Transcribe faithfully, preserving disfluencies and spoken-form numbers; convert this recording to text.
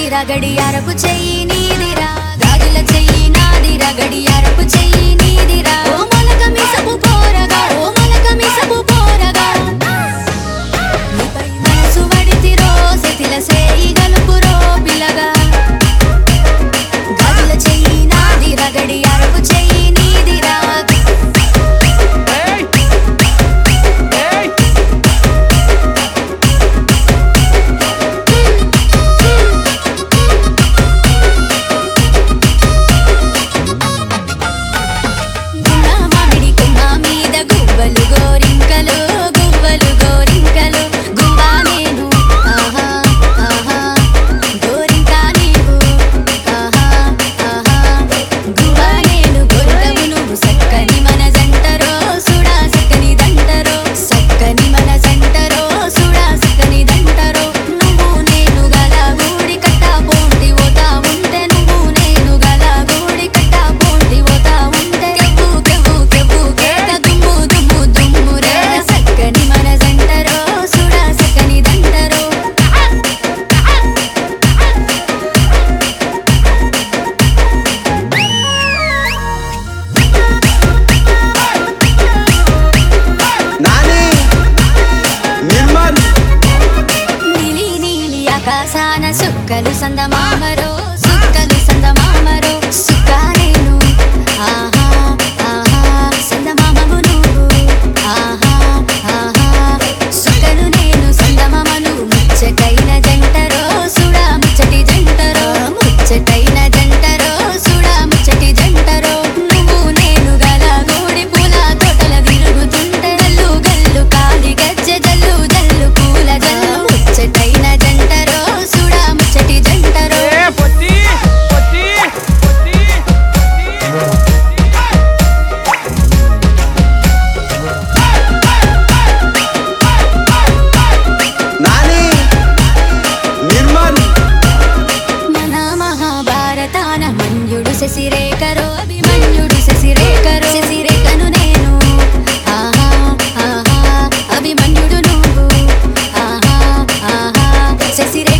నాదిరా గడియారపు చెయ్యి నీదిరా గాజుల చెయ్యి నాదిరా గడియారపు చెయ్యి నీదిరా ఓ మొలక మిసపు పోరగా ఓ మొలక మిసపు పోరగా నీపై మనసు వడితిరో సెతిల సేయి గలుపురో పిల్లగా గాజుల చెయ్యి నాదిరా గడియారపు చెయ్యి నీదిరా ఆకాశాన సుక్కలు సందమామరో సుక్కలు సందమామరో సుక్కాలేను ఆహా ఆహా సందమామవు నువ్వు ఆహా ఆహా సుక్కలు నేను సందమామను ముచ్చటైన జంటరో సుడా ముచ్చటి జంటరో ముచ్చటైన జంటరో సుడా ముచ్చటి జంటరో నువ్వు నేను గల గూడి పూల తోటల తిరుగుతుంటే గల్లు గల్లు కాలి గజ్జె జల్లు జల్లు పూల జల్లు ముచ్చటైన జంటరో సుడా ముచ్చటి జంటరో పొట్టి పొట్టి పొట్టి నాని నిర్మల్ మన మహాభారతాన మన్యుడు శశిరేఖరో అభిమన్యుడు శశిరేఖరో శశిరేఖను నేను ఆహా ఆహా అభిమన్యుడు నువ్వు ఆహా ఆహా శశిరేఖ